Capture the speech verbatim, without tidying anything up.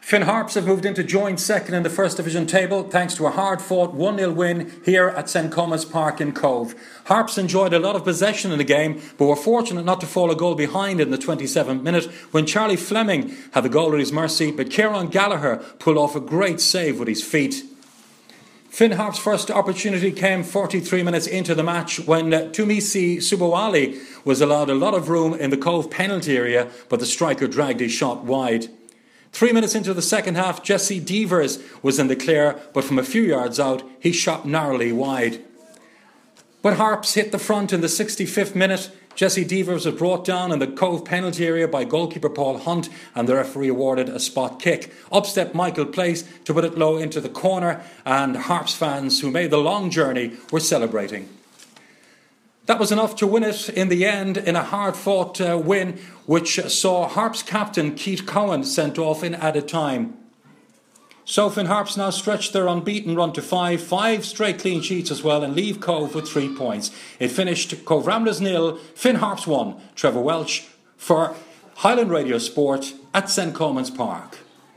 Finn Harps have moved into joint second in the First Division table thanks to a hard-fought one nil win here at Saint Comas Park in Cove. Harps enjoyed a lot of possession in the game but were fortunate not to fall a goal behind in the twenty-seventh minute when Charlie Fleming had the goal at his mercy, but Kieran Gallagher pulled off a great save with his feet. Finn Harps' first opportunity came forty-three minutes into the match when uh, Tumisi Subawali was allowed a lot of room in the Cove penalty area, but the striker dragged his shot wide. Three minutes into the second half, Jesse Devers was in the clear, but from a few yards out, he shot narrowly wide. But Harps hit the front in the sixty-fifth minute. Jesse Devers was brought down in the Cove penalty area by goalkeeper Paul Hunt, and the referee awarded a spot kick. Up stepped Michael Place to put it low into the corner, and Harps fans who made the long journey were celebrating. That was enough to win it in the end in a hard-fought uh, win, which saw Harps captain Keith Cowan sent off in added time. So Finn Harps now stretch their unbeaten run to five, five straight clean sheets as well, and leave Cove with three points. It finished Cove Ramblers nil, Finn Harps one. Trevor Welch for Highland Radio Sport at Saint Comas Park.